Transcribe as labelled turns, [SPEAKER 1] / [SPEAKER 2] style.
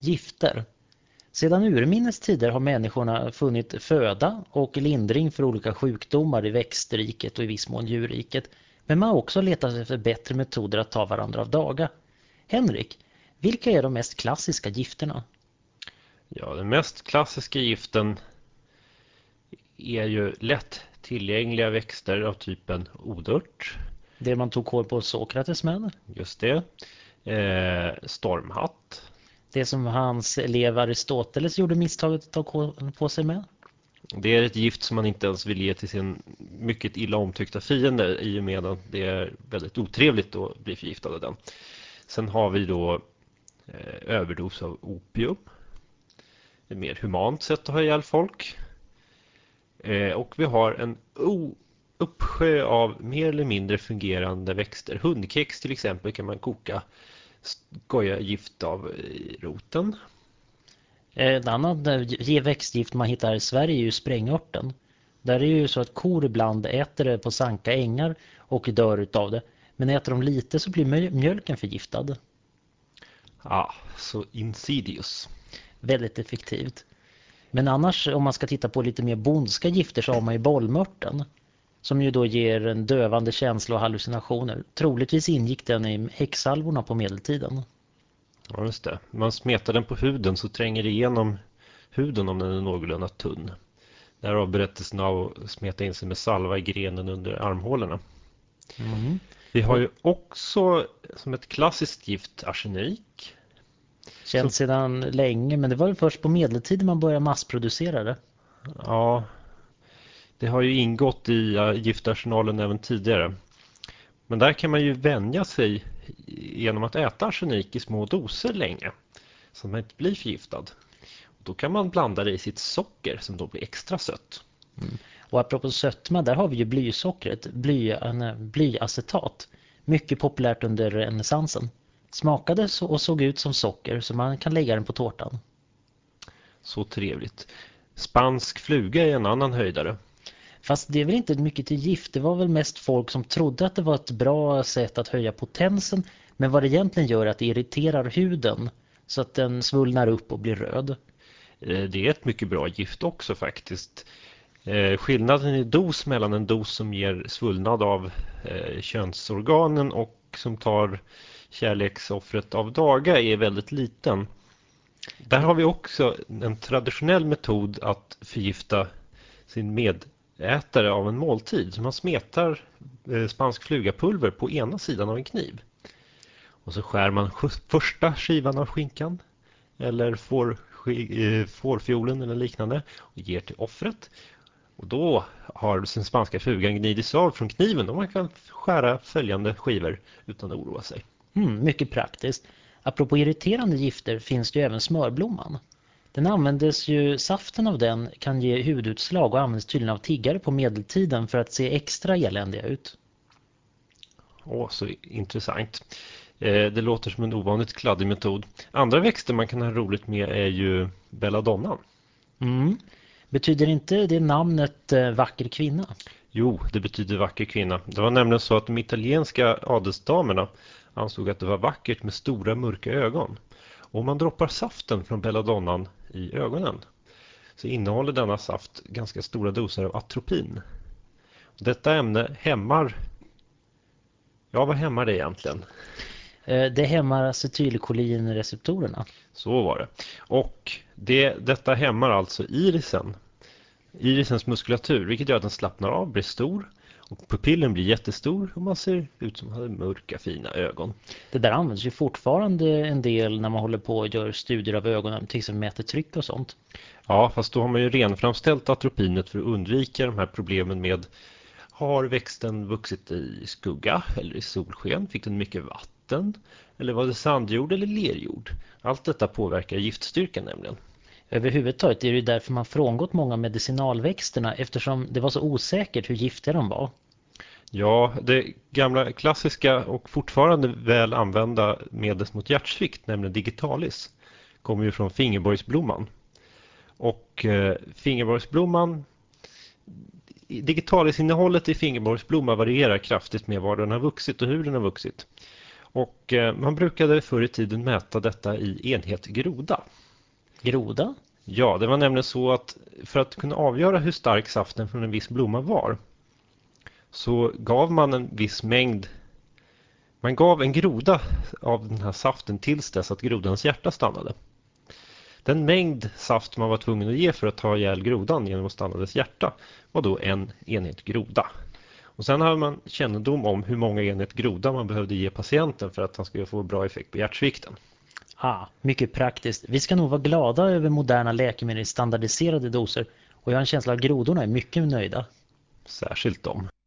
[SPEAKER 1] Gifter. Sedan urminnes tider har människorna funnit föda och lindring för olika sjukdomar i växtriket och i viss mån djurriket. Men man har också letat efter bättre metoder att ta varandra av daga. Henrik, vilka är de mest klassiska gifterna?
[SPEAKER 2] Ja, den mest klassiska giften är ju lätt tillgängliga växter av typen odört.
[SPEAKER 1] Det man tog kål på Sokrates med.
[SPEAKER 2] Just det. Stormhatt.
[SPEAKER 1] Det som hans elev Aristoteles gjorde misstaget att ta kål på sig med.
[SPEAKER 2] Det är ett gift som man inte ens vill ge till sin mycket illa omtyckta fiende i och med att det är väldigt otrevligt att bli förgiftad av den. Sen har vi då överdos av opium. Ett mer humant sätt att ha ihjäl folk. Och vi har en uppsjö av mer eller mindre fungerande växter. Hundkex till exempel kan man koka gift av i roten.
[SPEAKER 1] Ett annat växtgift man hittar i Sverige är ju sprängörten. Där är det ju så att kor ibland äter det på sanka ängar och dör utav det. Men äter de lite så blir mjölken förgiftad.
[SPEAKER 2] Ja, så insidious.
[SPEAKER 1] Väldigt effektivt. Men annars om man ska titta på lite mer bondska gifter så har man ju bollmörten. Som ju då ger en dövande känsla och hallucinationer. Troligtvis ingick den i häxsalvorna på medeltiden.
[SPEAKER 2] Ja, just det. Man smetar den på huden så tränger det igenom huden om den är någorlunda tunn. Därav berättelsen av att smeta in sig med salva i grenen under armhålorna.
[SPEAKER 1] Mm.
[SPEAKER 2] Vi har ju också som ett klassiskt gift arsenik.
[SPEAKER 1] Känns sedan länge, men det var väl först på medeltiden man började massproducera det.
[SPEAKER 2] Ja, det har ju ingått i giftarsenalen även tidigare. Men där kan man ju vänja sig genom att äta arsenik i små doser länge. Så att man inte blir förgiftad. Då kan man blanda det i sitt socker som då blir extra sött.
[SPEAKER 1] Mm. Och apropå sötma, där har vi ju blysockret, blyacetat. Mycket populärt under renässansen. Smakade och såg ut som socker så man kan lägga den på tårtan.
[SPEAKER 2] Så trevligt. Spansk fluga är en annan höjdare.
[SPEAKER 1] Fast det är väl inte mycket till gift, det var väl mest folk som trodde att det var ett bra sätt att höja potensen. Men vad det egentligen gör är att det irriterar huden så att den svullnar upp och blir röd.
[SPEAKER 2] Det är ett mycket bra gift också faktiskt. Skillnaden i dos mellan en dos som ger svullnad av könsorganen och som tar kärleksoffret av daga är väldigt liten. Där har vi också en traditionell metod att förgifta sin medätare av en måltid. Så man smetar spansk flugapulver på ena sidan av en kniv. Och så skär man första skivan av skinkan eller fårfiolen eller liknande och ger till offret. Och då har den spanska flugan gnidits av från kniven och man kan skära följande skivor utan att oroa sig.
[SPEAKER 1] Mycket praktiskt. Apropå irriterande gifter finns det ju även smörblomman. Den användes ju, saften av den kan ge hudutslag och används tydligen av tiggare på medeltiden för att se extra eländiga ut.
[SPEAKER 2] Så intressant. Det låter som en ovanligt kladdig metod. Andra växter man kan ha roligt med är ju belladonnan.
[SPEAKER 1] Betyder inte det namnet vacker kvinna?
[SPEAKER 2] Jo, det betyder vacker kvinna. Det var nämligen så att de italienska adelsdamerna ansåg att det var vackert med stora mörka ögon. Och om man droppar saften från belladonnan i ögonen så innehåller denna saft ganska stora doser av atropin. Detta ämne hämmar... Ja, vad hämmar det egentligen?
[SPEAKER 1] Det hämmar acetylkolinreceptorerna.
[SPEAKER 2] Så var det. Och detta hämmar alltså irisens muskulatur, vilket gör att den slappnar av, blir stor och pupillen blir jättestor och man ser ut som hade mörka fina ögon.
[SPEAKER 1] Det där används ju fortfarande en del när man håller på och gör studier av ögonen, till exempel mäter tryck och sånt.
[SPEAKER 2] Ja, fast då har man ju renframställt atropinet för att undvika de här problemen med har växten vuxit i skugga eller i solsken? Fick den mycket vatten? Eller var det sandjord eller lerjord? Allt detta påverkar giftstyrkan nämligen.
[SPEAKER 1] Överhuvudtaget är det ju därför man frångått många medicinalväxterna eftersom det var så osäkert hur giftiga de var.
[SPEAKER 2] Ja, det gamla klassiska och fortfarande väl använda medlet mot hjärtsvikt, nämligen digitalis, kommer ju från fingerborgsblomman. Och fingerborgsblomman, digitalinnehållet i fingerborgsblomma varierar kraftigt med var den har vuxit och hur den har vuxit. Och man brukade förr i tiden mäta detta i enhet groda.
[SPEAKER 1] Groda?
[SPEAKER 2] Ja, det var nämligen så att för att kunna avgöra hur stark saften från en viss blomma var så gav man en viss mängd. Man gav en groda av den här saften tills dess att grodans hjärta stannade. Den mängd saft man var tvungen att ge för att ta ihjäl grodan genom att stanna dess hjärta var då en enhet groda. Och sen hade man kännedom om hur många enhet groda man behövde ge patienten för att han skulle få bra effekt på hjärtsvikten.
[SPEAKER 1] Mycket praktiskt. Vi ska nog vara glada över moderna läkemedel i standardiserade doser och jag har en känsla att grodorna är mycket nöjda.
[SPEAKER 2] Särskilt dem.